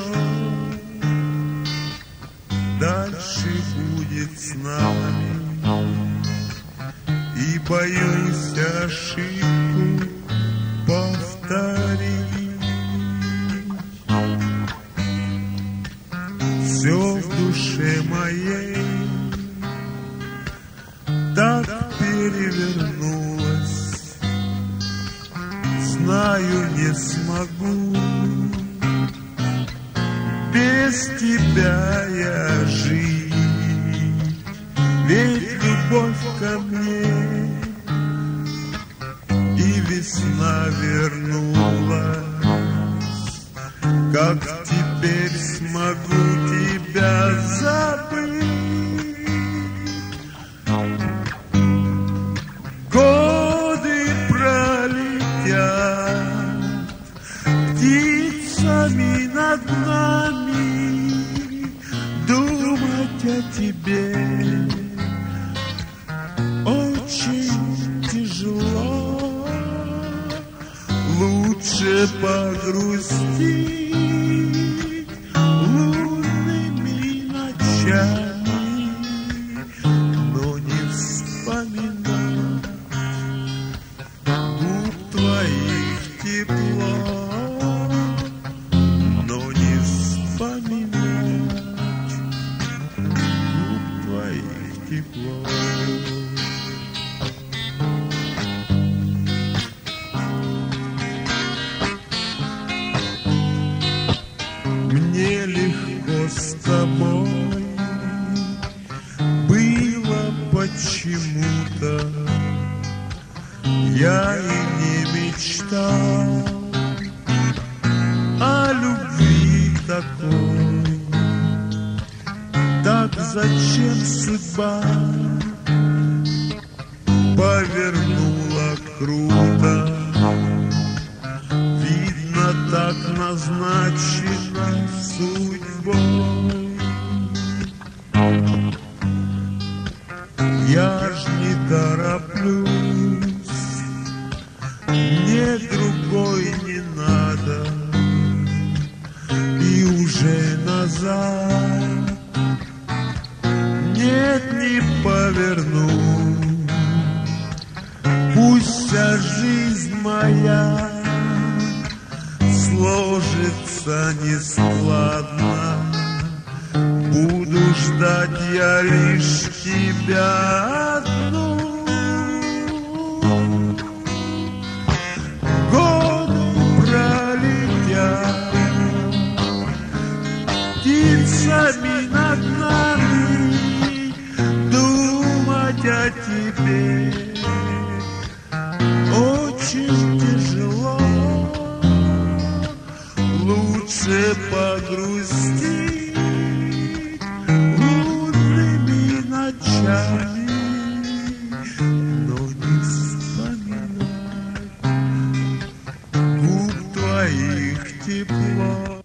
дальше будет с нами. И боюсь ошибку повторить. Все в душе моей так перевернулось, знаю, не смогу без тебя я жить. Ведь любовь ко мне и весна вернулась. Как теперь смогу тебя забыть? Годы пролетят птицами над нами, думать о тебе очень тяжело. Лучше погрустить лунными ночами, но не вспоминать губ твоих тепло, но не вспоминать губ твоих тепло. Мне легко с тобой было почему-то, я и не мечтал о любви такой. Так зачем судьба повернула круто? Видно, так назначено судьбой. Я ж не тороплюсь, мне другой не надо, и уже назад нет, не поверну. Пусть вся жизнь моя сложится нескладно, буду ждать я лишь тебя одну. Годы пролетят птицами над нами, думать о тебе очень тяжело. Лучше погрустить лунными ночами, но не вспоминать губ твоих тепло.